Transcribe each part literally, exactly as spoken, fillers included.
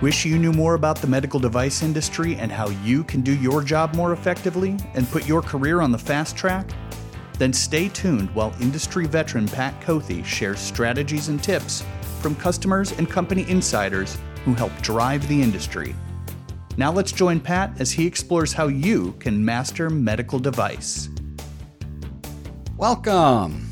Wish you knew more about the medical device industry and how you can do your job more effectively and put your career on the fast track? Then stay tuned while industry veteran Pat Kothe shares strategies and tips from customers and company insiders who help drive the industry. Now let's join Pat as he explores how you can master medical device. Welcome.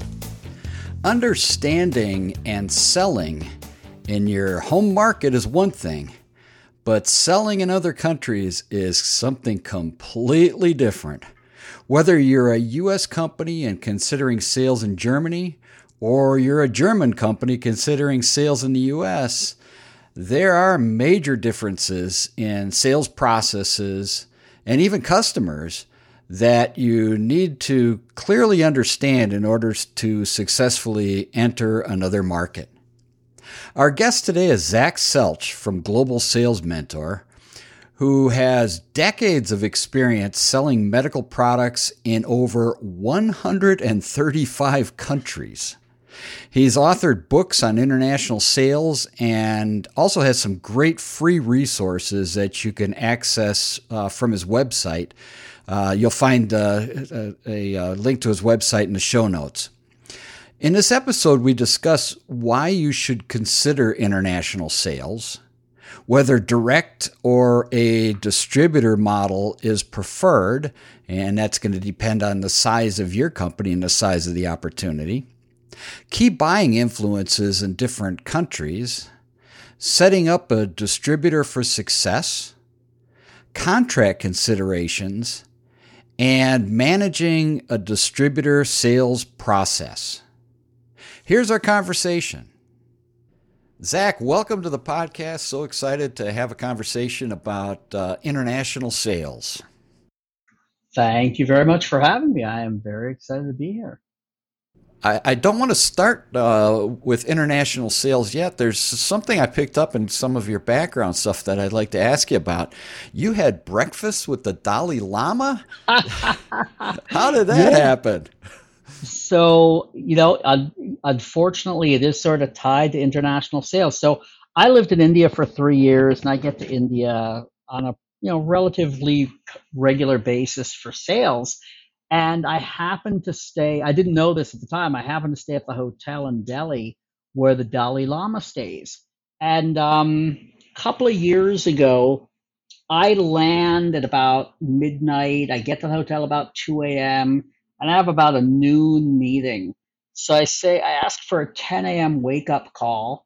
Understanding and selling in your home market is one thing, but selling in other countries is something completely different. Whether you're a U S company and considering sales in Germany, or you're a German company considering sales in the U S, there are major differences in sales processes and even customers that you need to clearly understand in order to successfully enter another market. Our guest today is Zach Selch from Global Sales Mentor, who has decades of experience selling medical products in over one hundred thirty-five countries. He's authored books on international sales and also has some great free resources that you can access uh, from his website. Uh, you'll find uh, a, a, a link to his website in the show notes. In this episode, we discuss why you should consider international sales, whether direct or a distributor model is preferred, and that's going to depend on the size of your company and the size of the opportunity, key buying influences in different countries, setting up a distributor for success, contract considerations, and managing a distributor sales process. Here's our conversation. Zach, welcome to the podcast. So excited to have a conversation about uh, international sales. Thank you very much for having me. I am very excited to be here. I, I don't want to start uh, with international sales yet. There's something I picked up in some of your background stuff that I'd like to ask you about. You had breakfast with the Dalai Lama? How did that yeah. happen? So, you know, un- unfortunately, it is sort of tied to international sales. So I lived in India for three years, and I get to India on a you know relatively regular basis for sales. And I happened to stay, I didn't know this at the time, I happened to stay at the hotel in Delhi where the Dalai Lama stays. And um, a couple of years ago, I land at about midnight. I get to the hotel about two a.m., and I have about a noon meeting. So I say, I ask for a ten a.m. wake up call,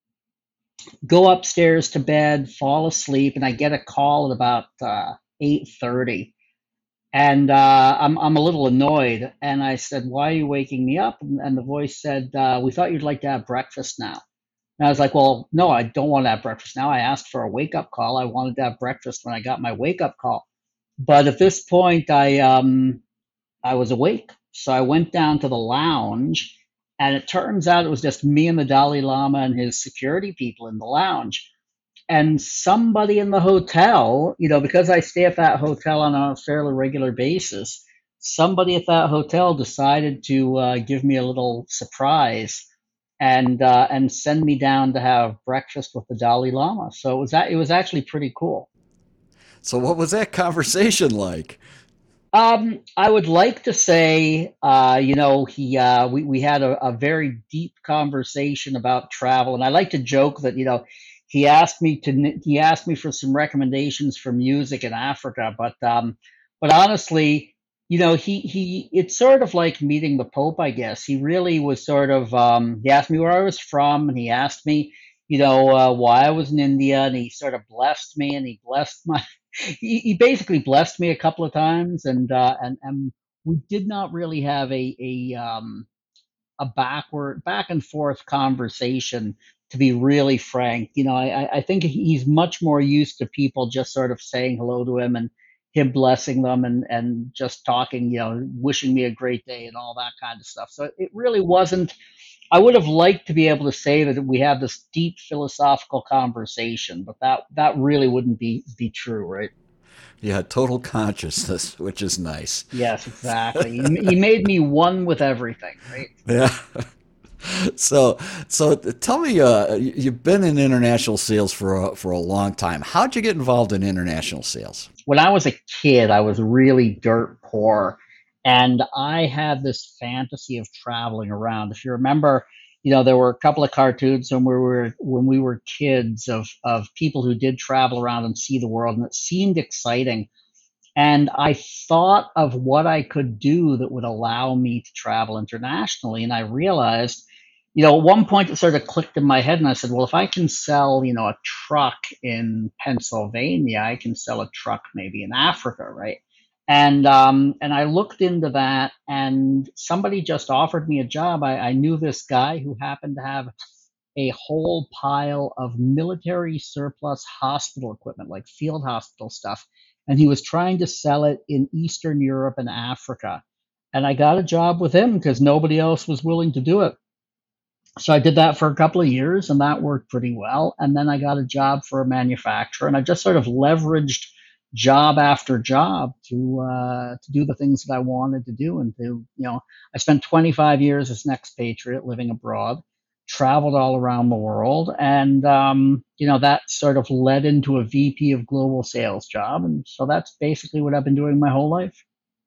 go upstairs to bed, fall asleep, and I get a call at about uh, eight thirty. And uh, I'm I'm a little annoyed. And I said, why are you waking me up? And, and the voice said, uh, we thought you'd like to have breakfast now. And I was like, well, no, I don't want to have breakfast now. I asked for a wake up call. I wanted to have breakfast when I got my wake up call. But at this point, I um. I was awake. So I went down to the lounge, and it turns out it was just me and the Dalai Lama and his security people in the lounge. And somebody in the hotel, you know, because I stay at that hotel on a fairly regular basis, somebody at that hotel decided to uh, give me a little surprise and uh, and send me down to have breakfast with the Dalai Lama. So it was that, it was actually pretty cool. So what was that conversation like? Um, I would like to say, uh, you know, he, uh, we, we had a, a very deep conversation about travel. And I like to joke that, you know, he asked me to, he asked me for some recommendations for music in Africa. But, um, but honestly, you know, he, he, it's sort of like meeting the Pope, I guess. He really was sort of, um, he asked me where I was from, and he asked me, you know, uh, why I was in India, and he sort of blessed me, and he blessed my, he, he basically blessed me a couple of times, and uh, and and we did not really have a a um a backward back and forth conversation. To be really frank, you know, I I think he's much more used to people just sort of saying hello to him and him blessing them and and just talking, you know, wishing me a great day and all that kind of stuff. So it really wasn't. I would have liked to be able to say that we have this deep philosophical conversation, but that that really wouldn't be be true, right? Yeah, total consciousness, which is nice. Yes, exactly. he, he made me one with everything, right? Yeah. So, so tell me, uh, you've been in international sales for a, for a long time. How'd you get involved in international sales? When I was a kid, I was really dirt poor, and I had this fantasy of traveling around. If you remember, you know, there were a couple of cartoons when we were when we were kids of of people who did travel around and see the world, and it seemed exciting. And I thought of what I could do that would allow me to travel internationally. And I realized, you know, at one point it sort of clicked in my head and I said, well, if I can sell, you know, a truck in Pennsylvania, I can sell a truck maybe in Africa, right? And um, and I looked into that, and somebody just offered me a job. I, I knew this guy who happened to have a whole pile of military surplus hospital equipment, like field hospital stuff. And he was trying to sell it in Eastern Europe and Africa. And I got a job with him because nobody else was willing to do it. So I did that for a couple of years, and that worked pretty well. And then I got a job for a manufacturer, and I just sort of leveraged job after job to uh, to do the things that I wanted to do. And to, you know, I spent twenty-five years as an expatriate living abroad, traveled all around the world, and um, you know, that sort of led into a V P of global sales job. And so that's basically what I've been doing my whole life.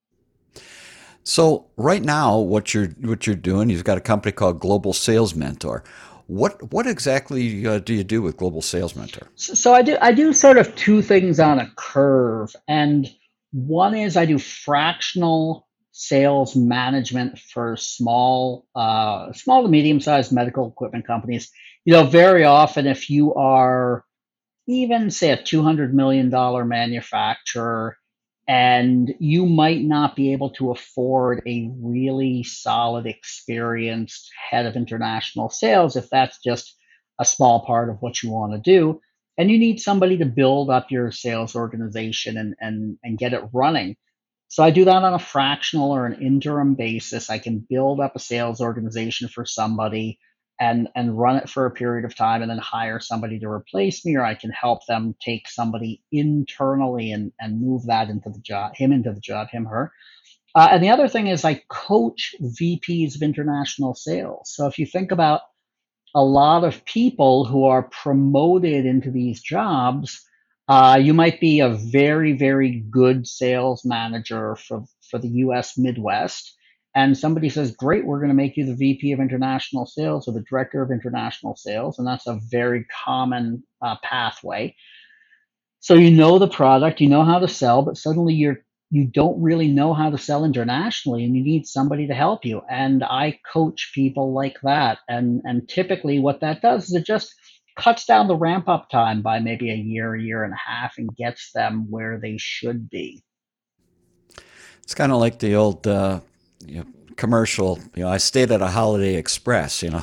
So right now, what you're what you're doing, you've got a company called Global Sales Mentor. What what exactly uh, do you do with Global Sales Mentor? So, so I do I do sort of two things on a curve, and one is I do fractional sales management for small uh, small to medium sized medical equipment companies. You know, very often if you are even say a two hundred million dollars manufacturer, and you might not be able to afford a really solid, experienced head of international sales if that's just a small part of what you want to do. And you need somebody to build up your sales organization and, and, and get it running. So I do that on a fractional or an interim basis. I can build up a sales organization for somebody and and run it for a period of time and then hire somebody to replace me, or I can help them take somebody internally and and move that into the job, him into the job, him, her. Uh, and the other thing is I coach V Ps of international sales. So if you think about a lot of people who are promoted into these jobs, uh, you might be a very, very good sales manager for, for the U S Midwest. And somebody says, great, we're going to make you the V P of international sales or the director of international sales. And that's a very common uh, pathway. So you know the product, you know how to sell, but suddenly you're you don't really know how to sell internationally, and you need somebody to help you. And I coach people like that. And and typically what that does is it just cuts down the ramp up time by maybe a year, a year and a half, and gets them where they should be. It's kind of like the old uh, you know, commercial. You know, I stayed at a Holiday Express. You know,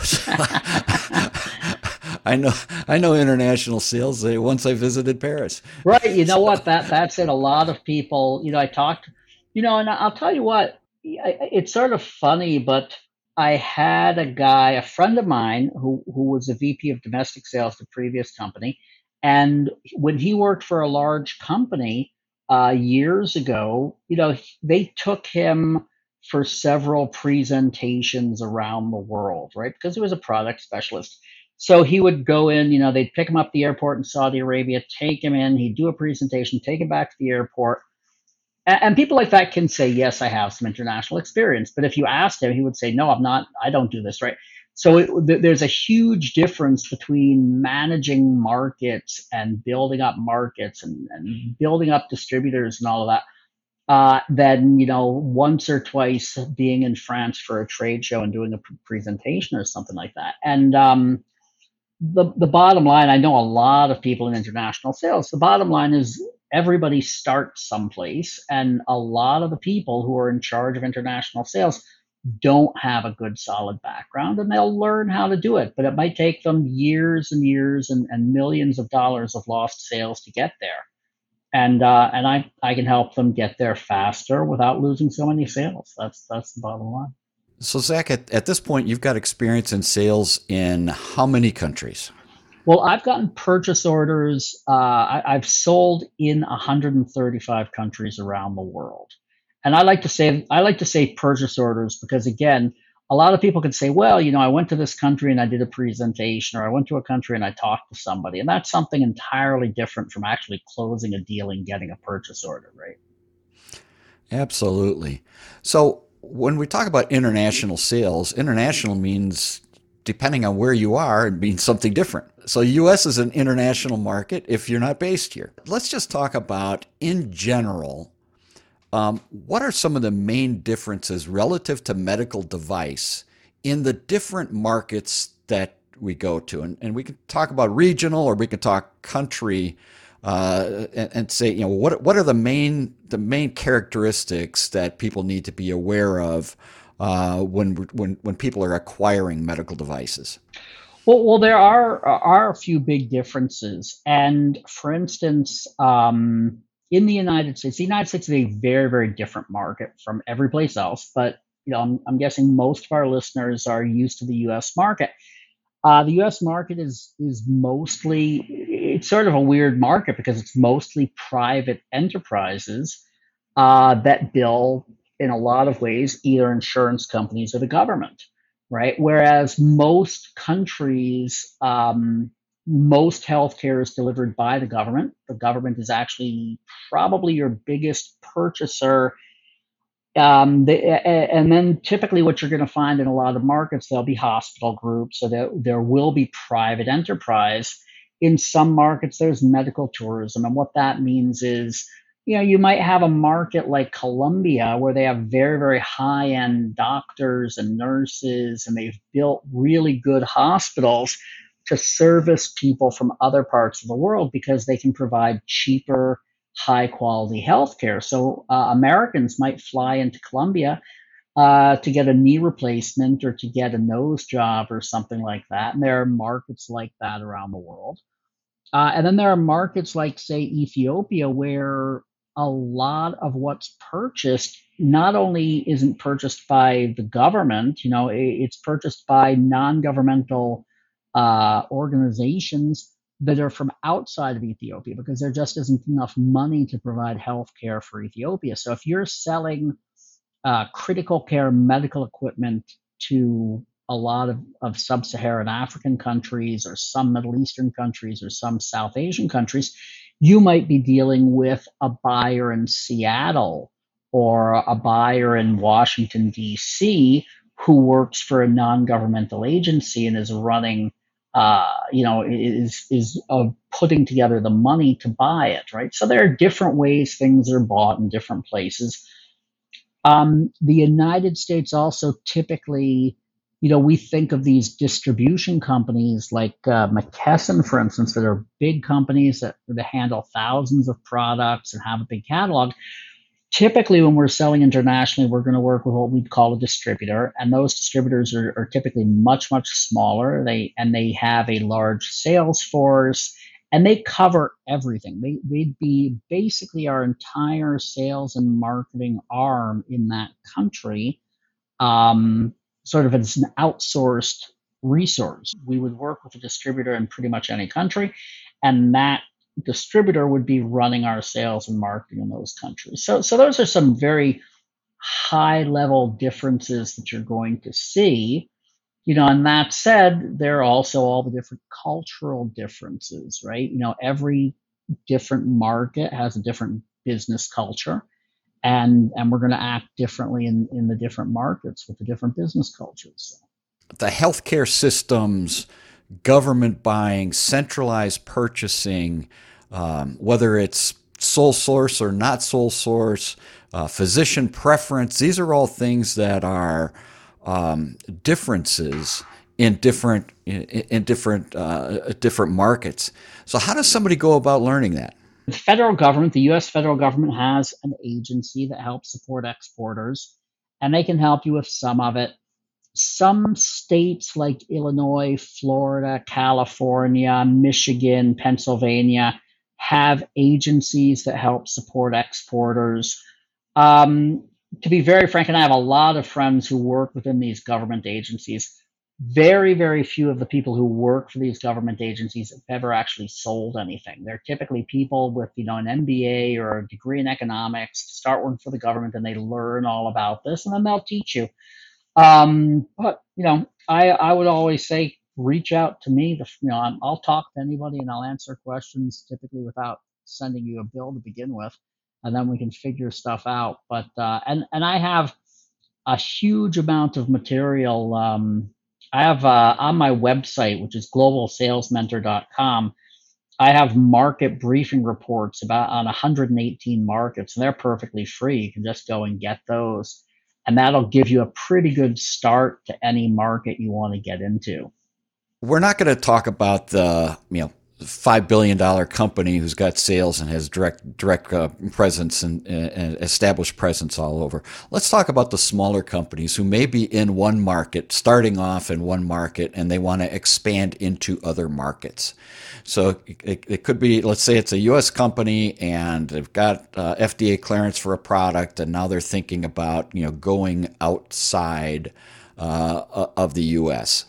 I know I know international sales. uh, Once I visited Paris. Right. You know So, what? That that's it. A lot of people, you know, I talked, you know, and I'll tell you what, I- it's sort of funny, but I had a guy, a friend of mine who who was a V P of domestic sales at the previous company, and when he worked for a large company uh, years ago, you know, they took him for several presentations around the world, right? Because he was a product specialist. So he would go in, you know, they'd pick him up at the airport in Saudi Arabia, take him in, he'd do a presentation, take him back to the airport. And, and people like that can say, yes, I have some international experience. But if you asked him, he would say, no, I'm not, I don't do this, right? So it, th- there's a huge difference between managing markets and building up markets and, and building up distributors and all of that. Uh, than, you know, once or twice being in France for a trade show and doing a p- presentation or something like that. And um, the the bottom line, I know a lot of people in international sales. The bottom line is everybody starts someplace, and a lot of the people who are in charge of international sales don't have a good solid background, and they'll learn how to do it, but it might take them years and years and, and millions of dollars of lost sales to get there. And uh, and I I can help them get there faster without losing so many sales. That's that's the bottom line. so Zach, at, at this point, you've got experience in sales in how many countries? Well, I've gotten purchase orders. Uh, I, I've sold in one hundred thirty-five countries around the world, and I like to say I like to say purchase orders because again, a lot of people could say, well, you know, I went to this country and I did a presentation, or I went to a country and I talked to somebody. And that's something entirely different from actually closing a deal and getting a purchase order, right? Absolutely. So when we talk about international sales, international means, depending on where you are, it means something different. So U S is an international market if you're not based here. Let's just talk about, in general, um, what are some of the main differences relative to medical device in the different markets that we go to? And, and we can talk about regional, or we can talk country, uh, and, and say, you know, what what are the main the main characteristics that people need to be aware of uh, when when when people are acquiring medical devices? Well, well, there are are a few big differences, and for instance, um, in the United States, the United States is a very, very different market from every place else. But you know, I'm, I'm guessing most of our listeners are used to the U S market. Uh, the U S market is is mostly, it's sort of a weird market because it's mostly private enterprises uh, that bill in a lot of ways either insurance companies or the government, right? Whereas most countries, um, most healthcare is delivered by the government. The government is actually probably your biggest purchaser. Um, they, and then typically what you're going to find in a lot of markets, there'll be hospital groups, so there, there will be private enterprise. In some markets, there's medical tourism. And what that means is, you know, you might have a market like Colombia where they have very, very high-end doctors and nurses, and they've built really good hospitals to service people from other parts of the world because they can provide cheaper, high quality healthcare. So uh, Americans might fly into Colombia uh, to get a knee replacement or to get a nose job or something like that. And there are markets like that around the world. Uh, and then there are markets like, say, Ethiopia, where a lot of what's purchased not only isn't purchased by the government, you know, it, it's purchased by non-governmental uh, organizations that are from outside of Ethiopia because there just isn't enough money to provide health care for Ethiopia. So if you're selling uh, critical care medical equipment to a lot of, of sub-Saharan African countries or some Middle Eastern countries or some South Asian countries, you might be dealing with a buyer in Seattle or a buyer in Washington, D C, who works for a non-governmental agency and is running uh, you know, is is uh, putting together the money to buy it, right? So there are different ways things are bought in different places. Um, the United States also typically, you know, we think of these distribution companies like uh, McKesson, for instance, that are big companies that, that handle thousands of products and have a big catalog. Typically, when we're selling internationally, we're going to work with what we'd call a distributor, and those distributors are, are typically much, much smaller. They and they have a large sales force, and they cover everything. They they'd be basically our entire sales and marketing arm in that country, um, sort of as an outsourced resource. We would work with a distributor in pretty much any country, and that distributor would be running our sales and marketing in those countries. So, so those are some very high level differences that you're going to see. You know, and that said, there are also all the different cultural differences, right? You know, every different market has a different business culture, and and we're going to act differently in, in the different markets with the different business cultures. The healthcare systems, government buying, centralized purchasing, um, whether it's sole source or not sole source, uh, physician preference, these are all things that are um, differences in different in, in different uh, different markets. So how does somebody go about learning that? The federal government, the U S federal government, has an agency that helps support exporters, and they can help you with some of it. Some states like Illinois, Florida, California, Michigan, Pennsylvania have agencies that help support exporters. Um, to be very frank, and I have a lot of friends who work within these government agencies. Very, very few of the people who work for these government agencies have ever actually sold anything. They're typically people with, you know, an M B A or a degree in economics, start working for the government, and they learn all about this, and then they'll teach you. Um, but you know, I I would always say reach out to me. The, you know, I'm, I'll talk to anybody and I'll answer questions typically without sending you a bill to begin with, and then we can figure stuff out. But uh, and and I have a huge amount of material. Um, I have uh, on my website, which is global sales mentor dot com. I have market briefing reports about on one hundred eighteen markets, and they're perfectly free. You can just go and get those, and that'll give you a pretty good start to any market you want to get into. We're not going to talk about the, you know, five billion dollar company who's got sales and has direct direct uh, presence and, and established presence all over. Let's talk about the smaller companies who may be in one market, starting off in one market, and they want to expand into other markets. So it, it could be, let's say it's a U S company and they've got uh, F D A clearance for a product, and now they're thinking about, you know, going outside uh, of the U S.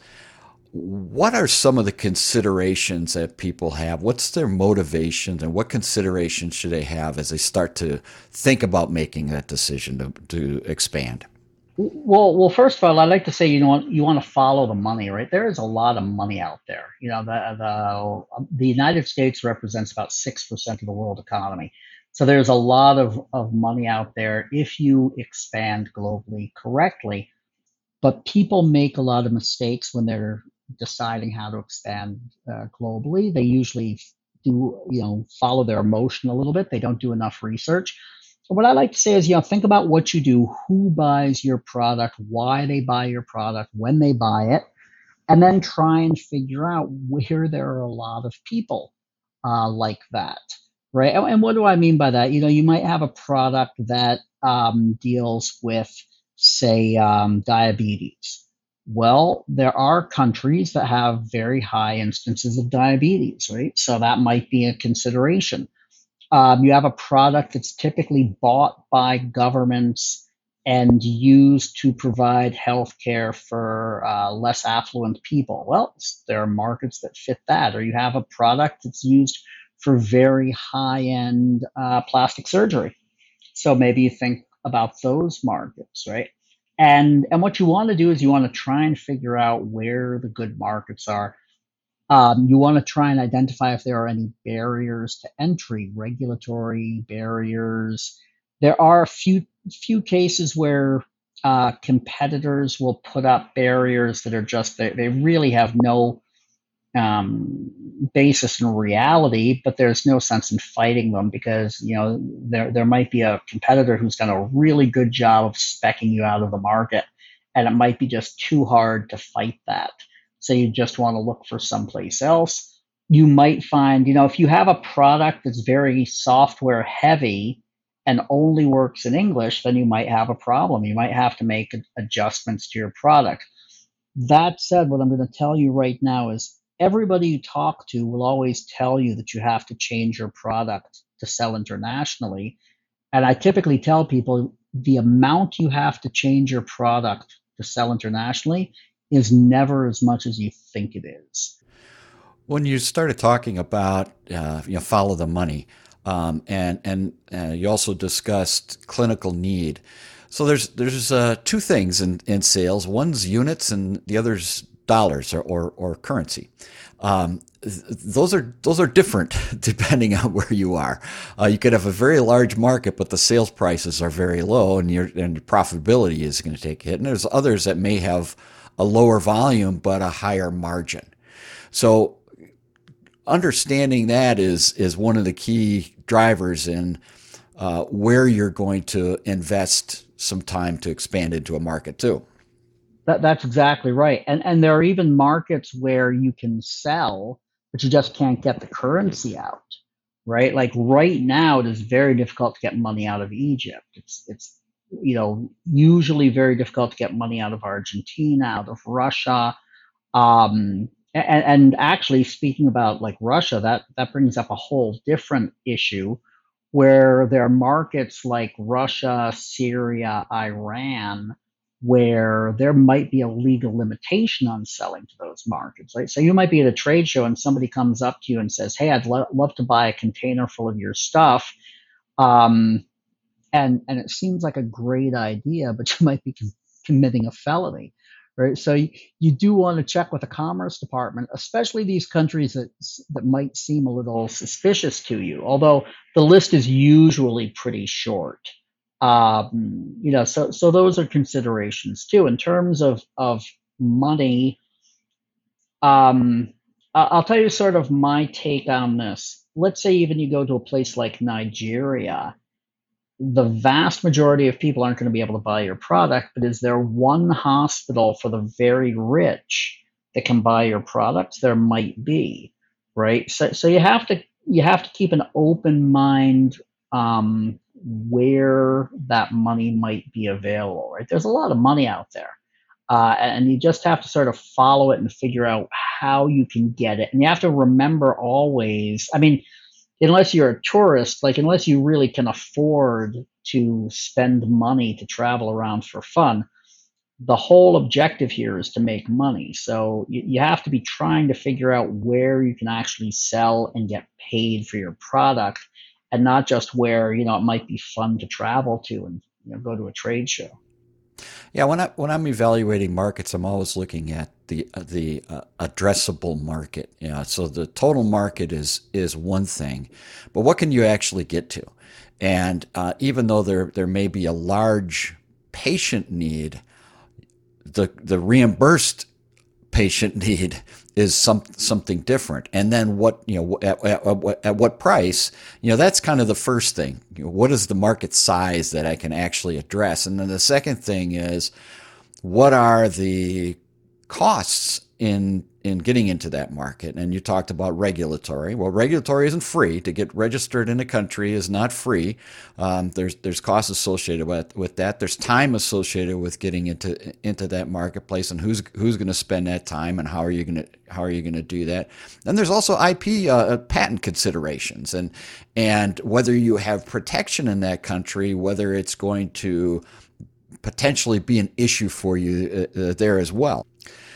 What are some of the considerations that people have? What's their motivations, and what considerations should they have as they start to think about making that decision to, to expand? Well, well, first of all, I like to say, you know, you want to follow the money, right? There is a lot of money out there. You know, the the the United States represents about six percent of the world economy, so there's a lot of of money out there if you expand globally correctly. But people make a lot of mistakes when they're deciding how to expand uh, globally. They usually do, you know, follow their emotion a little bit. They don't do enough research. So what I like to say is, you know, think about what you do, who buys your product, why they buy your product, when they buy it, and then try and figure out where there are a lot of people uh, like that, right? And, and what do I mean by that? You know, you might have a product that um, deals with, say, um, diabetes. Well, there are countries that have very high instances of diabetes, right? So that might be a consideration. Um, you have a product that's typically bought by governments and used to provide health care for uh, less affluent people. Well, there are markets that fit that. Or you have a product that's used for very high end uh, plastic surgery. So maybe you think about those markets, right? And and what you want to do is you want to try and figure out where the good markets are. Um, you want to try and identify if there are any barriers to entry, regulatory barriers. There are a few few cases where uh, competitors will put up barriers that are just they, they really have no um, basis in reality, but there's no sense in fighting them because, you know, there there might be a competitor who's done a really good job of speccing you out of the market, and it might be just too hard to fight that. So you just want to look for someplace else. You might find, you know, if you have a product that's very software heavy and only works in English, then you might have a problem. You might have to make adjustments to your product. That said, what I'm going to tell you right now is everybody you talk to will always tell you that you have to change your product to sell internationally. And I typically tell people the amount you have to change your product to sell internationally is never as much as you think it is. When you started talking about, uh, you know, follow the money, um, and and uh, you also discussed clinical need. So there's there's uh, two things in, in sales. One's units, and the other's dollars or or, or currency. Um, th- those are those are different depending on where you are. Uh, you could have a very large market, but the sales prices are very low, and your and your profitability is going to take a hit. And there's others that may have a lower volume but a higher margin. So understanding that is is one of the key drivers in uh, where you're going to invest some time to expand into a market too. That, that's exactly right. And and there are even markets where you can sell, but you just can't get the currency out, right? Like right now, it is very difficult to get money out of Egypt. It's it's you know usually very difficult to get money out of Argentina, out of Russia. Um, and, and actually, speaking about like Russia, that that brings up a whole different issue where there are markets like Russia, Syria, Iran, where there might be a legal limitation on selling to those markets. Right? So you might be at a trade show and somebody comes up to you and says, "Hey, I'd lo- love to buy a container full of your stuff," um, and and it seems like a great idea, but you might be committing a felony, right? So you, you do want to check with the Commerce Department, especially these countries that that might seem a little suspicious to you. Although the list is usually pretty short, um, you know. So so those are considerations too in terms of of money. Um, I- I'll tell you sort of my take on this. Let's say even you go to a place like Nigeria, the vast majority of people aren't going to be able to buy your product, but is there one hospital for the very rich that can buy your product? There might be, right? So, so you have to you have to keep an open mind, um, where that money might be available, right? There's a lot of money out there, uh, and you just have to sort of follow it and figure out how you can get it. And you have to remember always, I mean, unless you're a tourist, like unless you really can afford to spend money to travel around for fun, the whole objective here is to make money. So you, you have to be trying to figure out where you can actually sell and get paid for your product, and not just where, you know, it might be fun to travel to and, you know, go to a trade show. Yeah, when I when I'm evaluating markets, I'm always looking at the the uh, addressable market. Yeah, so the total market is is one thing, but what can you actually get to? And uh, even though there there may be a large patient need, the the reimbursed patient need is some something different. And then what, you know, at, at, at what price, you know, that's kind of the first thing. You know, what is the market size that I can actually address? And then the second thing is, what are the costs in in getting into that market? And you talked about regulatory. Well, regulatory isn't free. To get registered in a country is not free. Um, there's there's costs associated with with that. There's time associated with getting into into that marketplace, and who's who's going to spend that time, and how are you going to how are you going to do that? And there's also I P uh, patent considerations, and and whether you have protection in that country, whether it's going to potentially be an issue for you uh, there as well.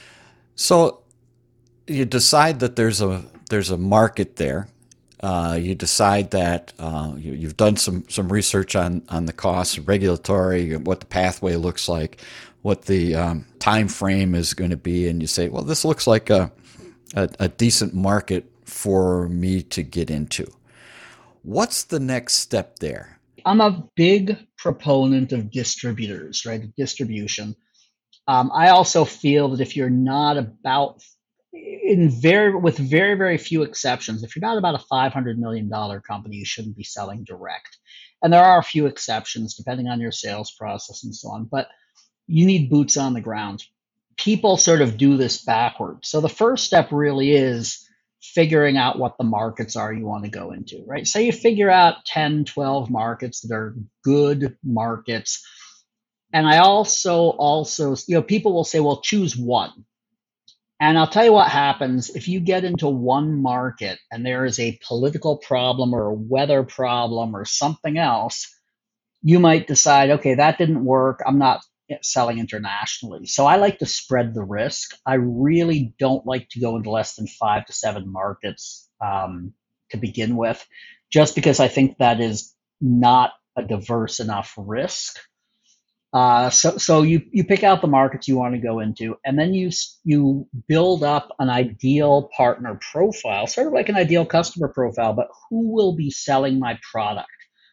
So you decide that there's a there's a market there. Uh, you decide that uh, you, you've done some some research on on the costs, regulatory, what the pathway looks like, what the um, time frame is going to be, and you say, well, this looks like a, a a decent market for me to get into. What's the next step there? I'm a big proponent of distributors, right? Distribution. Um, I also feel that if you're not about, in very with very very few exceptions, if you're not about a five hundred million dollars company, you shouldn't be selling direct. And there are a few exceptions depending on your sales process and so on, but you need boots on the ground. People sort of do this backwards. So the first step really is figuring out what the markets are you want to go into, right? So you figure out ten, twelve markets that are good markets. And I also, also, you know, people will say, well, choose one. And I'll tell you what happens if you get into one market and there is a political problem or a weather problem or something else, you might decide, okay, that didn't work. I'm not selling internationally. So I like to spread the risk. I really don't like to go into less than five to seven markets um, to begin with, just because I think that is not a diverse enough risk. Uh, so, so you, you pick out the markets you want to go into, and then you, you build up an ideal partner profile, sort of like an ideal customer profile, but who will be selling my product?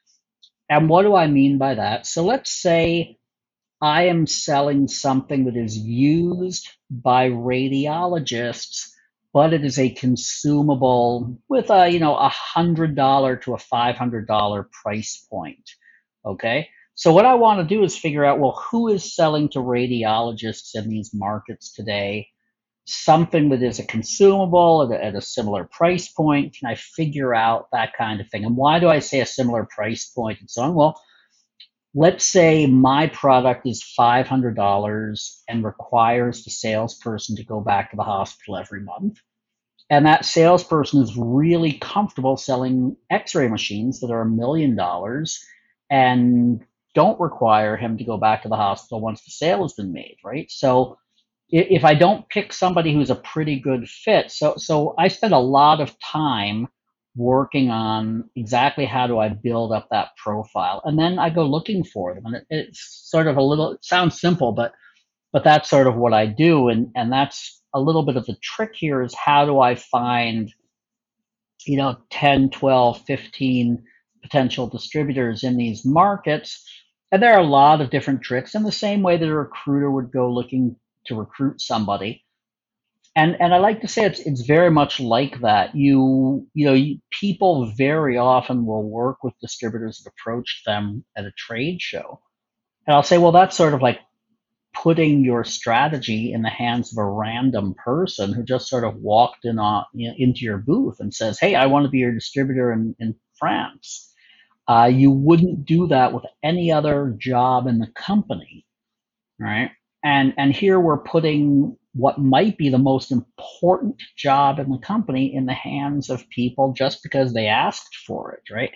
And what do I mean by that? So let's say I am selling something that is used by radiologists, but it is a consumable with a, you know, a hundred dollar to a five hundred dollar price point. Okay. So what I want to do is figure out, well, who is selling to radiologists in these markets today? Something that is a consumable at a, at a similar price point. Can I figure out that kind of thing? And why do I say a similar price point and so on? Well, let's say my product is five hundred dollars and requires the salesperson to go back to the hospital every month. And that salesperson is really comfortable selling x-ray machines that are a million dollars and don't require him to go back to the hospital once the sale has been made, right? So if I don't pick somebody who's a pretty good fit, so so I spend a lot of time working on exactly how do I build up that profile. And then I go looking for them. And it, it's sort of a little, it sounds simple, but but that's sort of what I do. And, and that's a little bit of the trick here is how do I find, you know, ten, twelve, fifteen potential distributors in these markets. And there are a lot of different tricks in the same way that a recruiter would go looking to recruit somebody. And and I like to say it's it's very much like that. You you know you, people very often will work with distributors that approach them at a trade show, and I'll say, well, that's sort of like putting your strategy in the hands of a random person who just sort of walked in on, you know, into your booth and says, hey, I want to be your distributor in, in France. Uh, you wouldn't do that with any other job in the company, right? And and here we're putting what might be the most important job in the company in the hands of people just because they asked for it, right?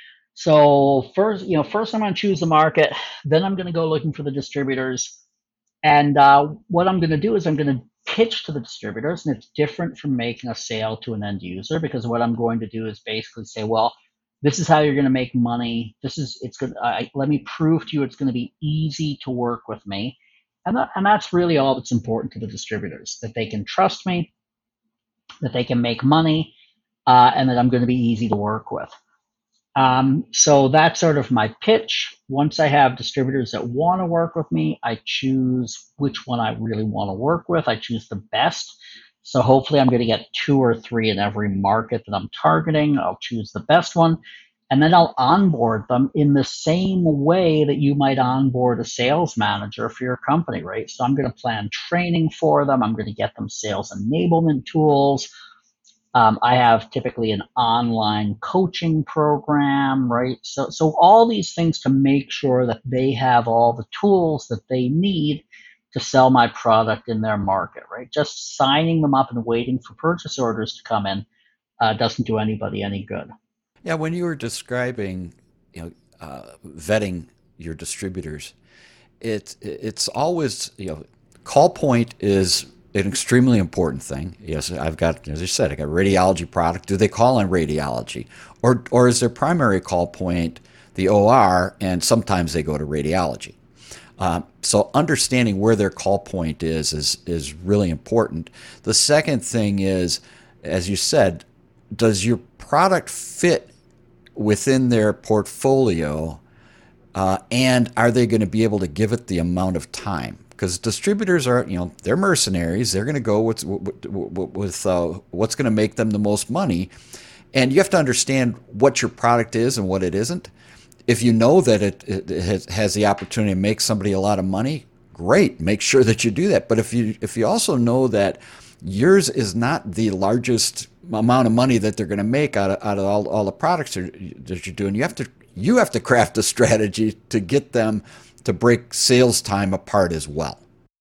So first, you know, first I'm going to choose the market, then I'm going to go looking for the distributors. And uh, what I'm going to do is I'm going to pitch to the distributors, and it's different from making a sale to an end user, because what I'm going to do is basically say, well, this is how you're going to make money. This is, it's good. Uh, let me prove to you it's going to be easy to work with me. And, that, and that's really all that's important to the distributors, that they can trust me, that they can make money, uh, and that I'm going to be easy to work with. Um, so that's sort of my pitch. Once I have distributors that want to work with me, I choose which one I really want to work with. I choose the best. So hopefully I'm going to get two or three in every market that I'm targeting. I'll choose the best one, and then I'll onboard them in the same way that you might onboard a sales manager for your company, right? So I'm going to plan training for them. I'm going to get them sales enablement tools. Um, I have typically an online coaching program, right? So, so all these things to make sure that they have all the tools that they need to sell my product in their market, right? Just signing them up and waiting for purchase orders to come in uh, doesn't do anybody any good. Yeah, when you were describing, you know, uh, vetting your distributors, it it's always, you know, call point is an extremely important thing. Yes, I've got, as I said, I got a radiology product. Do they call on radiology, or or is their primary call point the O R, and sometimes they go to radiology? Um, so understanding where their call point is is is really important. The second thing is, as you said, does your product fit within their portfolio, uh, and are they going to be able to give it the amount of time? Because distributors are, you know, they're mercenaries. They're going to go with with uh, what's going to make them the most money, and you have to understand what your product is and what it isn't. If you know that it, it has the opportunity to make somebody a lot of money, great. Make sure that you do that. But if you if you also know that yours is not the largest amount of money that they're going to make out of, out of all, all the products that you're doing, you have to you have to craft a strategy to get them to break sales time apart as well.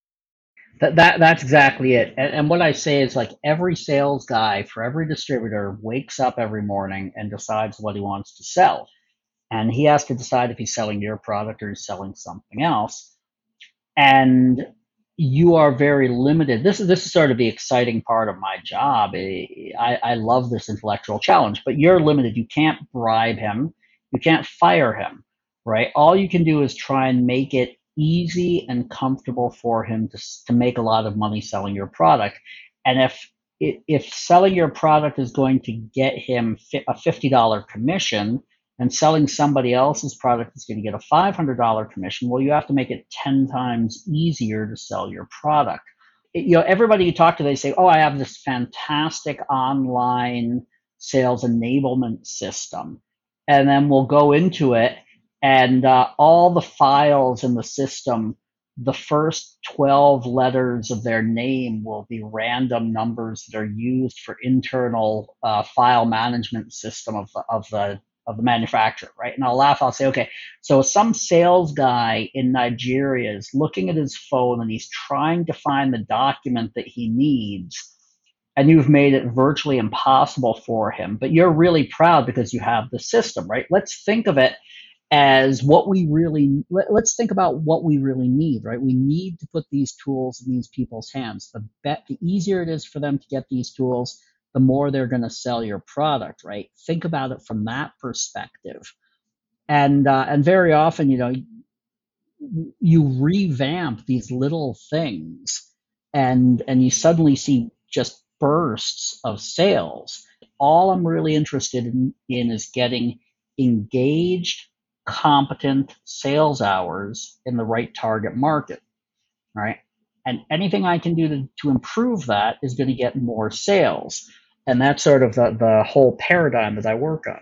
That, that that's exactly it. And, and what I say is, like, every sales guy for every distributor wakes up every morning and decides what he wants to sell. And he has to decide if he's selling your product or he's selling something else. And you are very limited. This is this is sort of the exciting part of my job. I, I love this intellectual challenge, but you're limited. You can't bribe him. You can't fire him, right? All you can do is try and make it easy and comfortable for him to, to make a lot of money selling your product. And if if selling your product is going to get him a fifty dollars commission, and selling somebody else's product is going to get a five hundred dollars commission, well, you have to make it ten times easier to sell your product. It, you know, everybody you talk to, they say, oh, I have this fantastic online sales enablement system. And then we'll go into it, and uh, all the files in the system, the first twelve letters of their name will be random numbers that are used for internal uh, file management system of the, of the of the manufacturer, right? And I'll laugh, I'll say, okay, so some sales guy in Nigeria is looking at his phone and he's trying to find the document that he needs, and you've made it virtually impossible for him, but you're really proud because you have the system, right? Let's think of it as what we really, let, let's think about what we really need, right? We need to put these tools in these people's hands. The bet, the easier it is for them to get these tools, the more they're going to sell your product, right? Think about it from that perspective. And uh, and very often, you know, you revamp these little things, and and you suddenly see just bursts of sales. All I'm really interested in, in is getting engaged, competent sales hours in the right target market, right? And anything I can do to, to improve that is going to get more sales. And that's sort of the, the whole paradigm that I work on.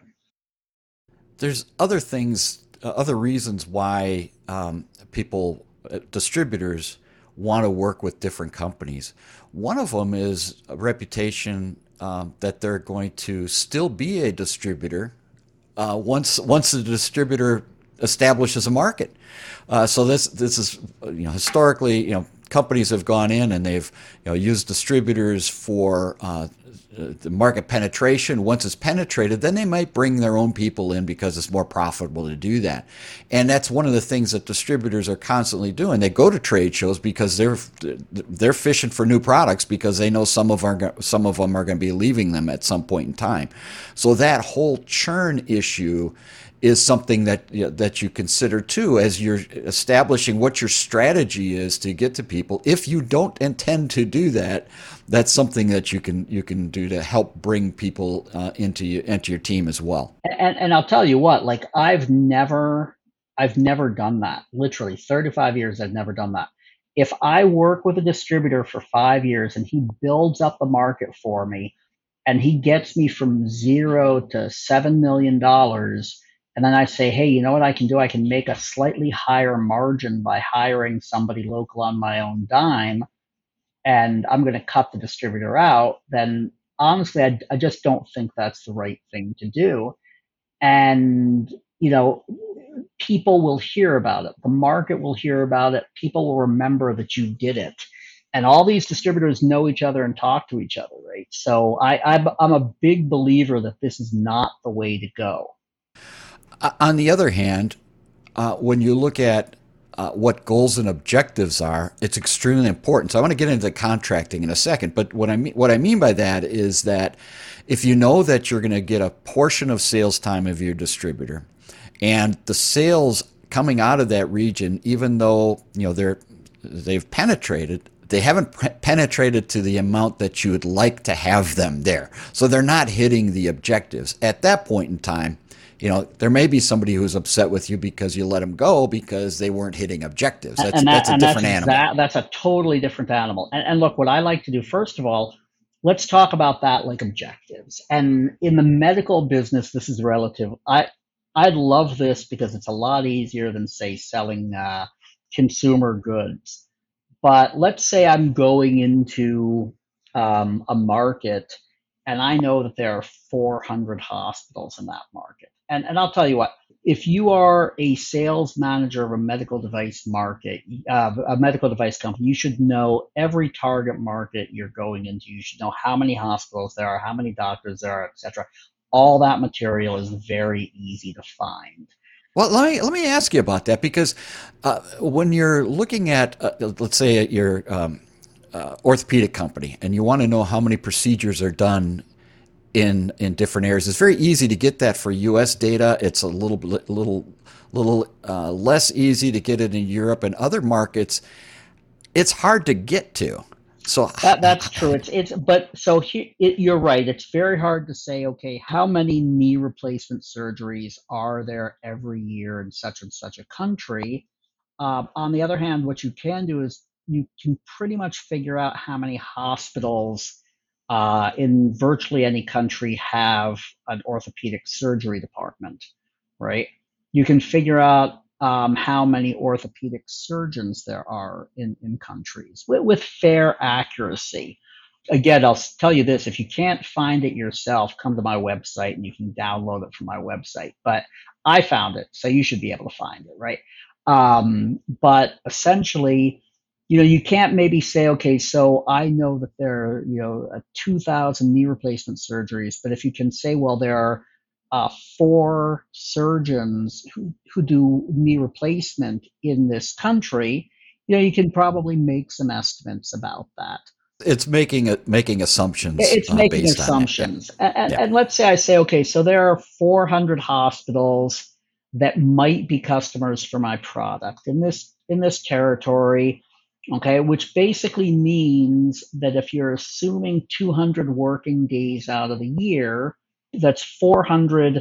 There's other things, uh, other reasons why um, people, uh, distributors, want to work with different companies. One of them is a reputation um, that they're going to still be a distributor uh, once once the distributor establishes a market. Uh, so this this is you know historically you know companies have gone in and they've you know used distributors for uh, the market penetration. Once it's penetrated, then they might bring their own people in because it's more profitable to do that. And that's one of the things that distributors are constantly doing. They go to trade shows because they're they're fishing for new products because they know some of are some of them are going to be leaving them at some point in time. So that whole churn issue is something that you know, that you consider too as you're establishing what your strategy is to get to people. If you don't intend to do that, that's something that you can you can do to help bring people uh, into you, into your team as well. And and I'll tell you what, like I've never I've never done that. Literally thirty-five years I've never done that. If I work with a distributor for five years and he builds up the market for me and he gets me from zero to seven million dollars, and then I say, hey, you know what I can do? I can make a slightly higher margin by hiring somebody local on my own dime, and I'm going to cut the distributor out, then honestly, I, I just don't think that's the right thing to do. And, you know, people will hear about it. The market will hear about it. People will remember that you did it. And all these distributors know each other and talk to each other, right? So I, I'm, I'm a big believer that this is not the way to go. On the other hand, uh, when you look at uh, what goals and objectives are, it's extremely important. So I want to get into contracting in a second, but what I mean what I mean by that is that if you know that you're going to get a portion of sales time of your distributor, and the sales coming out of that region, even though you know they're they've penetrated, they haven't penetrated to the amount that you would like to have them there. So they're not hitting the objectives. At that point in time, you know, there may be somebody who's upset with you because you let them go because they weren't hitting objectives. That's, and that, that's a and different that's animal. That, that's a totally different animal. And, and look, what I like to do, first of all, let's talk about that like objectives. And in the medical business, this is relative. I, I love this because it's a lot easier than, say, selling uh, consumer goods. But let's say I'm going into um, a market and I know that there are four hundred hospitals in that market. And, and I'll tell you what, if you are a sales manager of a medical device market, uh, a medical device company, you should know every target market you're going into. You should know how many hospitals there are, how many doctors there are, et cetera. All that material is very easy to find. Well, let me let me ask you about that because uh, when you're looking at, uh, let's say, at your um, uh, orthopedic company, and you want to know how many procedures are done in in different areas, it's very easy to get that for U S data. It's a little little little uh, less easy to get it in Europe and other markets. It's hard to get to. So that, that's true. It's it's but so he, it, you're right. It's very hard to say. Okay, how many knee replacement surgeries are there every year in such and such a country? Uh, on the other hand, what you can do is you can pretty much figure out how many hospitals uh, in virtually any country have an orthopedic surgery department, right? You can figure out Um, how many orthopedic surgeons there are in, in countries with, with fair accuracy. Again, I'll tell you this, if you can't find it yourself, come to my website and you can download it from my website. But I found it, so you should be able to find it, right? Um, but essentially, you know, you can't maybe say, okay, so I know that there are, you know, uh, two thousand knee replacement surgeries, but if you can say, well, there are Uh, four surgeons who, who do knee replacement in this country, you know, you can probably make some estimates about that. It's making a, making assumptions. It's uh, making based assumptions. On that. Yeah. And, Yeah. and let's say I say, okay, so there are four hundred hospitals. that might be customers for my product in this in this territory. Okay, which basically means that if you're assuming two hundred working days out of the year, that's four hundred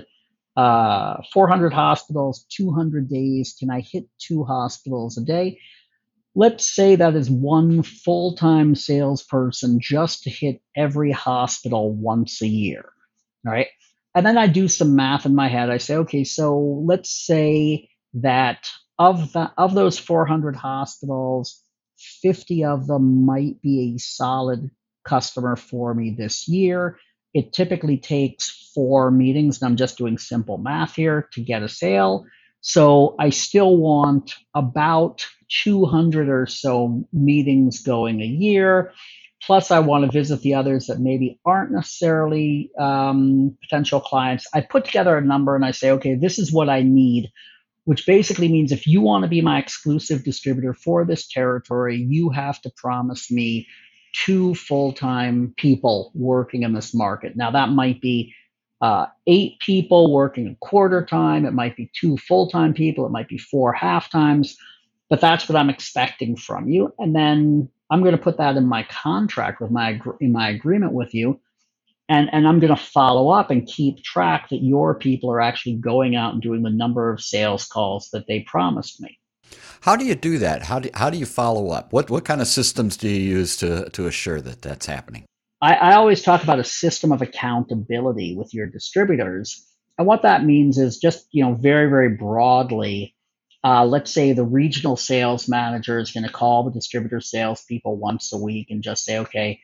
uh, four hundred hospitals, two hundred days. Can I hit two hospitals a day? Let's say that is one full-time salesperson just to hit every hospital once a year, right? And then I do some math in my head. I say, okay, so let's say that of the, of those four hundred hospitals, fifty of them might be a solid customer for me this year. It typically takes four meetings, and I'm just doing simple math here, to get a sale. So I still want about two hundred or so meetings going a year. Plus, I want to visit the others that maybe aren't necessarily um, potential clients. I put together a number and I say, okay, this is what I need, which basically means if you want to be my exclusive distributor for this territory, you have to promise me two full-time people working in this market. Now, that might be uh, eight people working a quarter time. It might be two full-time people. It might be four half-times. But that's what I'm expecting from you. And then I'm going to put that in my contract with my in my agreement with you. And, and I'm going to follow up and keep track that your people are actually going out and doing the number of sales calls that they promised me. How do you do that? How do, how do you follow up? What what kind of systems do you use to, to assure that that's happening? I, I always talk about a system of accountability with your distributors. And what that means is just, you know, very, very broadly, uh, let's say the regional sales manager is going to call the distributor salespeople once a week and just say, okay,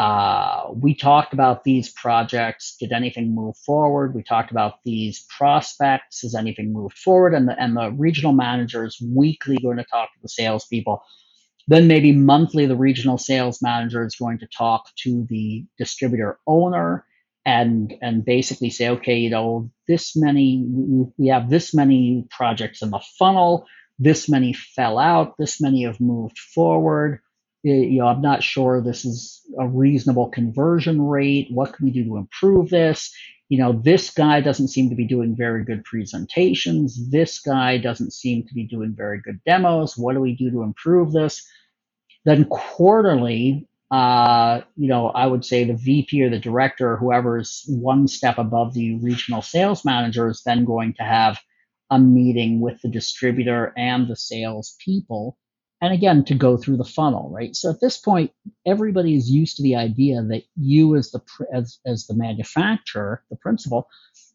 Uh, we talked about these projects. Did anything move forward? We talked about these prospects. Has anything moved forward? And the, and the regional manager is weekly going to talk to the salespeople. Then maybe monthly, the regional sales manager is going to talk to the distributor owner and and basically say, okay, you know, this many, we have this many projects in the funnel. This many fell out. This many have moved forward. You know, I'm not sure this is a reasonable conversion rate. What can we do to improve this? You know, this guy doesn't seem to be doing very good presentations. This guy doesn't seem to be doing very good demos. What do we do to improve this? Then quarterly, uh, you know, I would say the V P or the director or whoever is one step above the regional sales manager is then going to have a meeting with the distributor and the sales people. And again, to go through the funnel, right? So at this point, everybody is used to the idea that you as the as, as the manufacturer, the principal,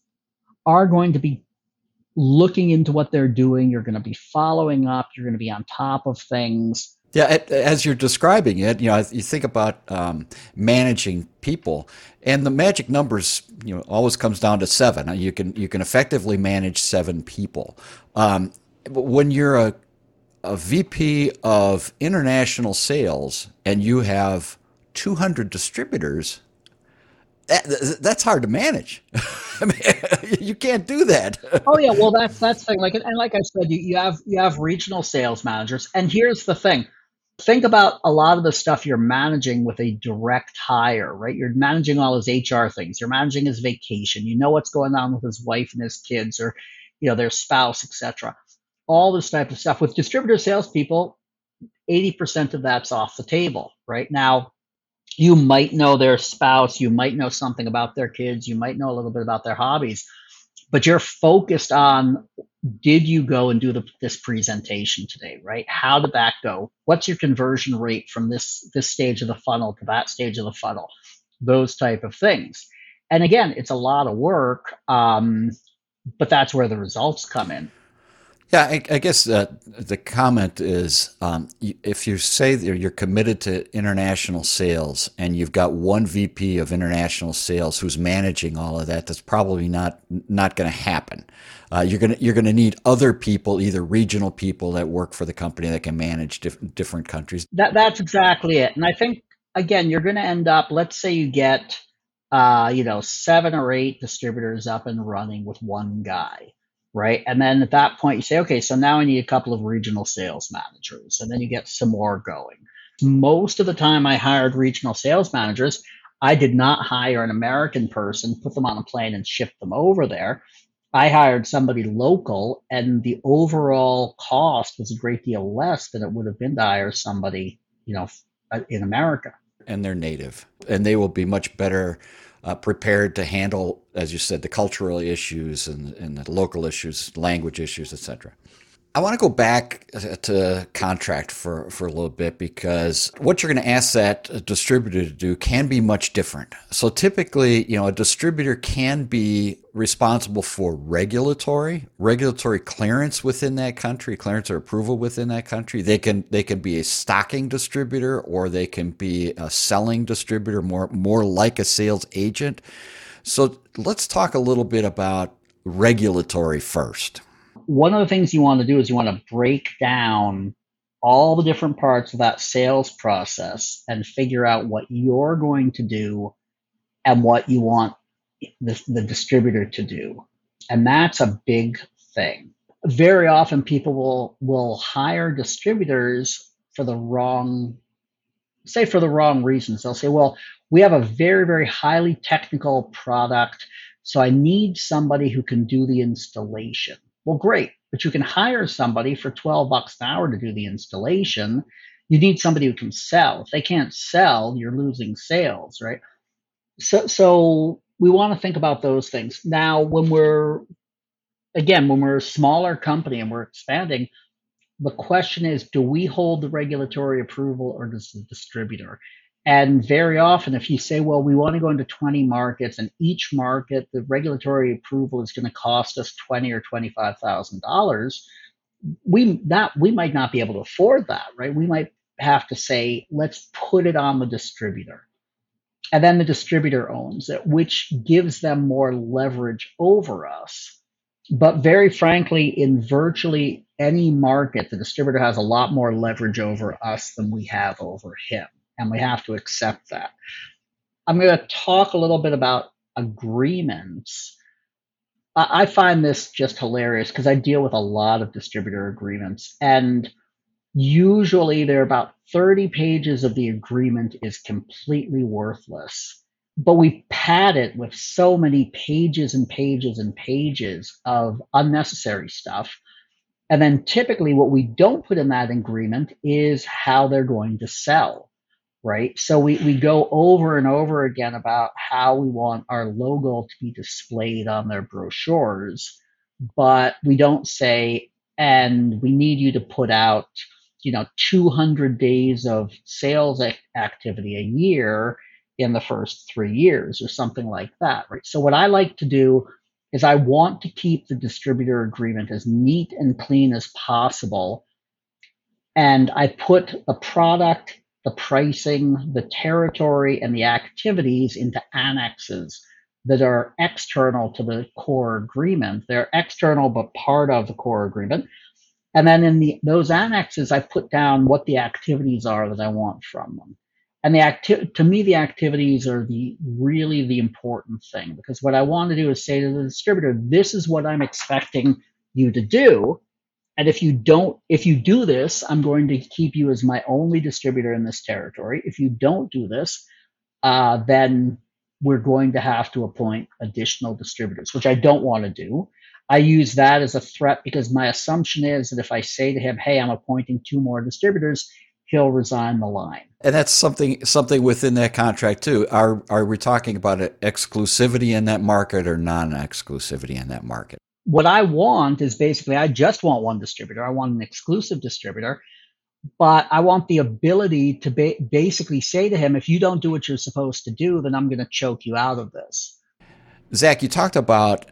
are going to be looking into what they're doing. You're going to be following up. You're going to be on top of things. Yeah, as you're describing it, you know, you think about um, managing people, and the magic numbers, you know, always comes down to seven. You can you can effectively manage seven people. Um, but when you're a a V P of international sales and you have two hundred distributors, that, that's hard to manage. I mean, you can't do that. Oh yeah, well that's that's the thing. Like and like I said, you, you have you have regional sales managers, and here's the thing. Think about a lot of the stuff you're managing with a direct hire, right? You're managing all his H R things. You're managing his vacation. You know what's going on with his wife and his kids, or you know their spouse, et cetera. All this type of stuff. With distributor salespeople, eighty percent of that's off the table. Right now, you might know their spouse, you might know something about their kids, you might know a little bit about their hobbies, but you're focused on, did you go and do the, this presentation today, right? How did that go? What's your conversion rate from this, this stage of the funnel to that stage of the funnel? Those type of things. And again, it's a lot of work, um, but that's where the results come in. Yeah, I, I guess uh, the comment is um, if you say that you're committed to international sales and you've got one V P of international sales who's managing all of that, that's probably not not going to happen. Uh, you're going to you're going to need other people, either regional people that work for the company that can manage diff- different countries. That that's exactly it. And I think again, you're going to end up. Let's say you get uh, you know seven or eight distributors up and running with one guy. Right. And then at that point, you say, okay, so now I need a couple of regional sales managers. And then you get some more going. Most of the time I hired regional sales managers, I did not hire an American person, put them on a plane and ship them over there. I hired somebody local, and the overall cost was a great deal less than it would have been to hire somebody, you know, in America. And they're native, and they will be much better uh, prepared to handle, as you said, the cultural issues and, and the local issues, language issues, et cetera. I want to go back to contract for, for a little bit, because what you're going to ask that distributor to do can be much different. So typically, you know, a distributor can be responsible for regulatory, regulatory clearance within that country, clearance or approval within that country. They can, they can be a stocking distributor, or they can be a selling distributor, more, more like a sales agent. So let's talk a little bit about regulatory first. One of the things you want to do is you want to break down all the different parts of that sales process and figure out what you're going to do and what you want the, the distributor to do. And that's a big thing. Very often people will, will hire distributors for the wrong, say for the wrong reasons. They'll say, well, we have a very, very highly technical product, so I need somebody who can do the installation. Well, great, but you can hire somebody for twelve bucks an hour to do the installation. You need somebody who can sell. If they can't sell, you're losing sales, right? So, so we want to think about those things. Now, when we're, again, when we're a smaller company and we're expanding, the question is, do we hold the regulatory approval, or does the distributor? And very often, if you say, well, we want to go into twenty markets, and each market, the regulatory approval is going to cost us twenty thousand dollars or twenty-five thousand dollars, we not we might not be able to afford that, right? We might have to say, let's put it on the distributor. And then the distributor owns it, which gives them more leverage over us. But very frankly, in virtually any market, the distributor has a lot more leverage over us than we have over him. And we have to accept that. I'm going to talk a little bit about agreements. I find this just hilarious because I deal with a lot of distributor agreements, and usually they're about thirty pages of the agreement is completely worthless. But we pad it with so many pages and pages and pages of unnecessary stuff. And then typically what we don't put in that agreement is how they're going to sell. Right. So we, we go over and over again about how we want our logo to be displayed on their brochures, but we don't say, and we need you to put out, you know, two hundred days of sales activity a year in the first three years or something like that. Right. So what I like to do is I want to keep the distributor agreement as neat and clean as possible. And I put the product, the pricing, the territory, and the activities into annexes that are external to the core agreement. They're external, but part of the core agreement. And then in the those annexes, I put down what the activities are that I want from them. And the acti- to me, the activities are the really the important thing, because what I want to do is say to the distributor, this is what I'm expecting you to do. And if you don't, if you do this, I'm going to keep you as my only distributor in this territory. If you don't do this, uh, then we're going to have to appoint additional distributors, which I don't want to do. I use that as a threat because my assumption is that if I say to him, hey, I'm appointing two more distributors, he'll resign the line. And that's something something within that contract too. Are are we talking about exclusivity in that market or non-exclusivity in that market? What I want is basically, I just want one distributor. I want an exclusive distributor, but I want the ability to ba- basically say to him, if you don't do what you're supposed to do, then I'm going to choke you out of this. Zach, you talked about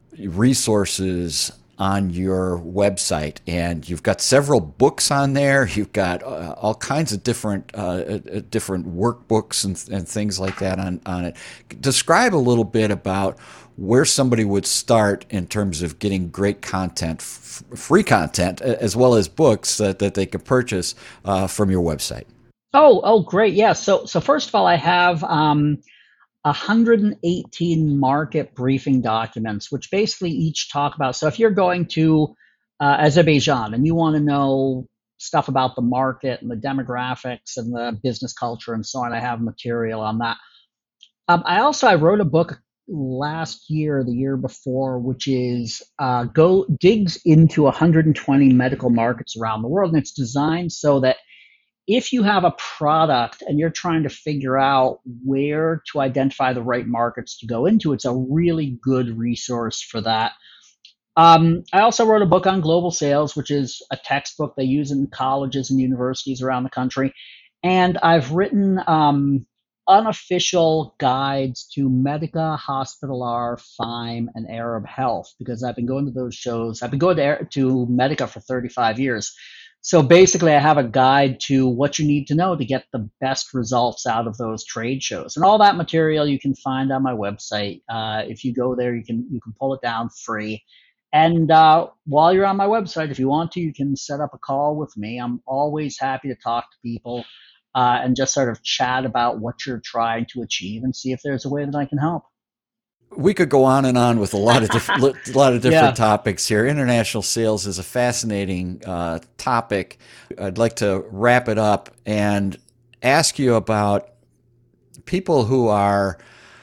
resources on your website, and you've got several books on there. You've got uh, all kinds of different uh, different workbooks and, and things like that on, on it. Describe a little bit about where somebody would start in terms of getting great content, f- free content, as well as books that, that they could purchase uh, from your website. Oh, oh, great. Yeah. So, so first of all, I have um, one hundred eighteen market briefing documents, which basically each talk about. So if you're going to uh, Azerbaijan and you want to know stuff about the market and the demographics and the business culture and so on, I have material on that. Um, I also, I wrote a book last year, the year before, which is uh, go digs into one hundred twenty medical markets around the world, and it's designed so that if you have a product and you're trying to figure out where to identify the right markets to go into, it's a really good resource for that. Um, I also wrote a book on global sales, which is a textbook they use in colleges and universities around the country. And I've written um, unofficial guides to Medica, Hospitalar, F I M E, and Arab Health, because I've been going to those shows. I've been going to, to Medica for thirty-five years. So basically, I have a guide to what you need to know to get the best results out of those trade shows. And all that material you can find on my website. Uh, if you go there, you can you can pull it down free. And uh, while you're on my website, if you want to, you can set up a call with me. I'm always happy to talk to people uh, and just sort of chat about what you're trying to achieve and see if there's a way that I can help. We could go on and on with a lot of different, a lot of different Yeah. topics here. International sales is a fascinating uh, topic. I'd like to wrap it up and ask you about people who are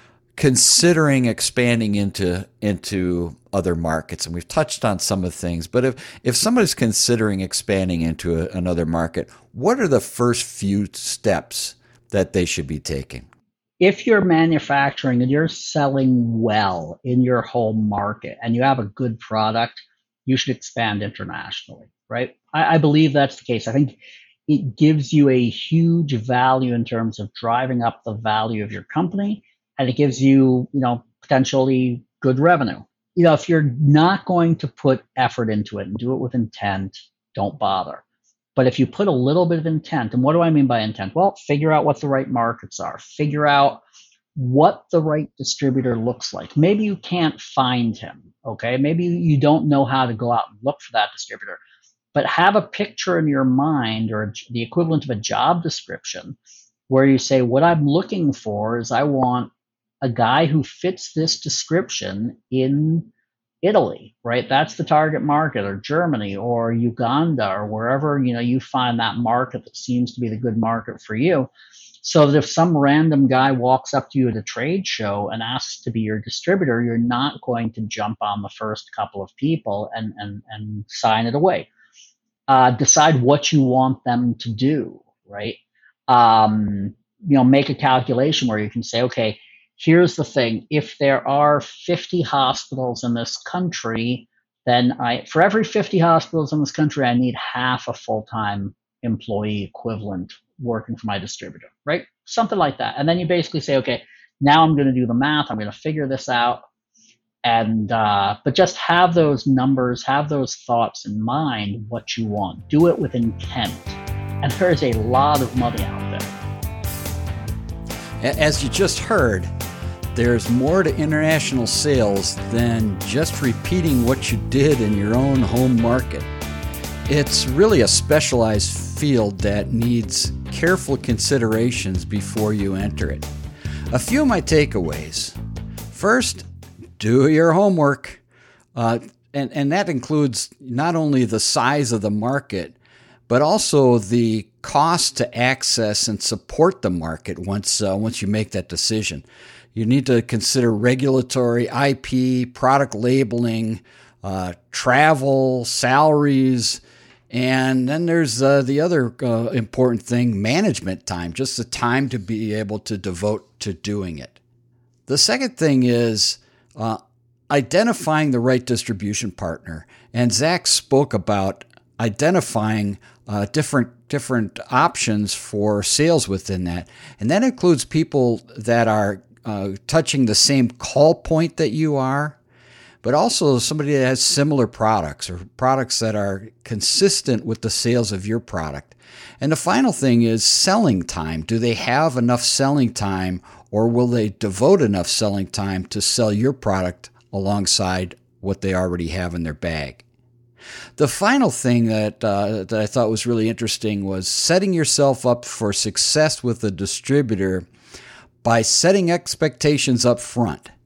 considering expanding into into other markets, and we've touched on some of the things. But if if somebody's considering expanding into a, another market, what are the first few steps that they should be taking? If you're manufacturing and you're selling well in your home market and you have a good product, you should expand internationally, right? I, I believe that's the case. I think it gives you a huge value in terms of driving up the value of your company, and it gives you, you know, potentially good revenue. You know, if you're not going to put effort into it and do it with intent, don't bother. But if you put a little bit of intent, and what do I mean by intent? Well, figure out what the right markets are. Figure out what the right distributor looks like. Maybe you can't find him, okay? Maybe you don't know how to go out and look for that distributor. But have a picture in your mind, or the equivalent of a job description, where you say, what I'm looking for is I want a guy who fits this description in Italy, right? That's the target market, or Germany or Uganda, or wherever, you know, you find that market that seems to be the good market for you. So that if some random guy walks up to you at a trade show and asks to be your distributor, you're not going to jump on the first couple of people and, and, and sign it away. Uh, decide what you want them to do, right? Um, you know, make a calculation where you can say, okay, here's the thing. If there are fifty hospitals in this country, then I, for every fifty hospitals in this country, I need half a full-time employee equivalent working for my distributor, right? Something like that. And then you basically say, okay, now I'm going to do the math. I'm going to figure this out. And, uh, but just have those numbers, have those thoughts in mind, what you want. Do it with intent. And there is a lot of money out there. As you just heard, there's more to international sales than just repeating what you did in your own home market. It's really a specialized field that needs careful considerations before you enter it. A few of my takeaways. First, do your homework. Uh, and, and that includes not only the size of the market, but also the cost to access and support the market once uh, once you make that decision. You need to consider regulatory, I P, product labeling, uh, travel, salaries, and then there's uh, the other uh, important thing, management time, just the time to be able to devote to doing it. The second thing is uh, identifying the right distribution partner. And Zach spoke about identifying uh, different different options for sales within that. And that includes people that are uh, touching the same call point that you are, but also somebody that has similar products or products that are consistent with the sales of your product. And the final thing is selling time. Do they have enough selling time, or will they devote enough selling time to sell your product alongside what they already have in their bag? The final thing that, uh, that I thought was really interesting was setting yourself up for success with a distributor by setting expectations up front.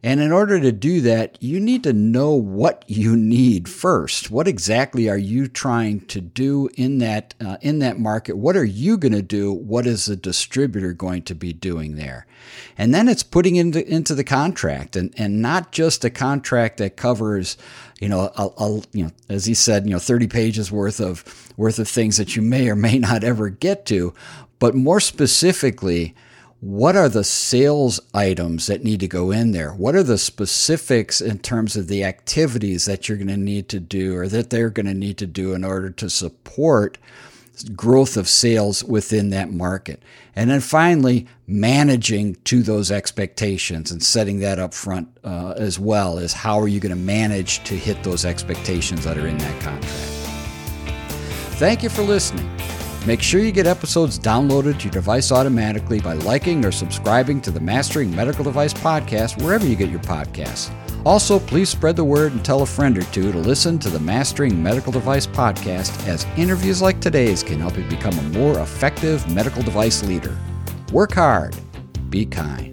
And in order to do that, you need to know what you need first. What exactly are you trying to do in that uh, in that market? What are you going to do? What is the distributor going to be doing there? And then it's putting into into the contract, and, and not just a contract that covers, you know, a, a, you know, as he said, you know, thirty pages worth of worth of things that you may or may not ever get to, but more specifically, what are the sales items that need to go in there? What are the specifics in terms of the activities that you're going to need to do or that they're going to need to do in order to support growth of sales within that market? And then finally, managing to those expectations and setting that up front uh, as well as how are you going to manage to hit those expectations that are in that contract. Thank you for listening. Make sure you get episodes downloaded to your device automatically by liking or subscribing to the Mastering Medical Device podcast wherever you get your podcasts. Also, please spread the word and tell a friend or two to listen to the Mastering Medical Device podcast, as interviews like today's can help you become a more effective medical device leader. Work hard. Be kind.